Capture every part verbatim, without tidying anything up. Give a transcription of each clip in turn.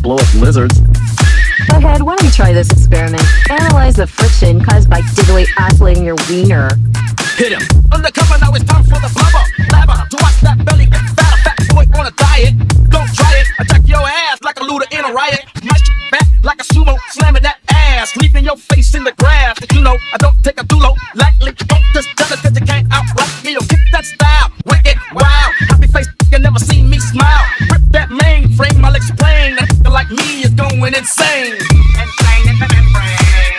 blow up lizards. Go ahead, why don't we try this experiment? Analyze the friction caused by diddly oscillating your wiener. Hit him. Undercover, now it's time for the blubber. Blabber, to watch that belly get fat. A fat boy on a diet. Don't try it. Attack your ass like a looter in a riot. My shit back like a sumo, slamming that ass. Leaving your face in the grass. Cause you know, I don't take a dulo. Likely, don't just tell it cause you can't outright me. Or kick that style. Wicked, wow. Happy face, you never seen me smile. Rip that mainframe, I'll explain. That nigga like me is going insane. Insane in the membrane.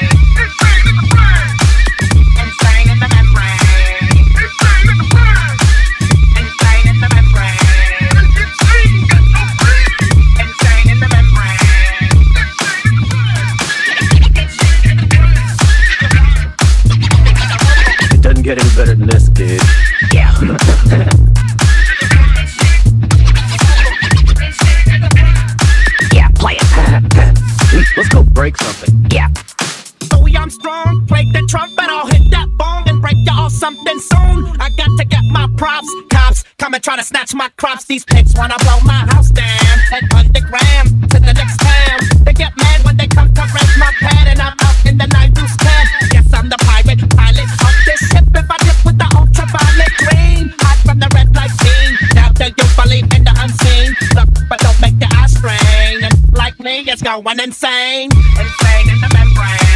Get any better than this, kid. Yeah. Yeah, play it. Let's go break something. Yeah. Louis Armstrong, play the trumpet, I'll hit that bong and break y'all something soon. I got to get my props. Cops come and try to snatch my crops. These pigs wanna blow my house down. Head underground to the next town. They get mad when they come to rent my pad and I'm out in the nine deuce ten. Yes, I'm the pirate pilot of this ship. If I dip with the ultraviolet green, hide from the red light beam. Now do you believe in the unseen? Look, but don't make the eye strain. And like me, it's going insane. Insane in the membrane.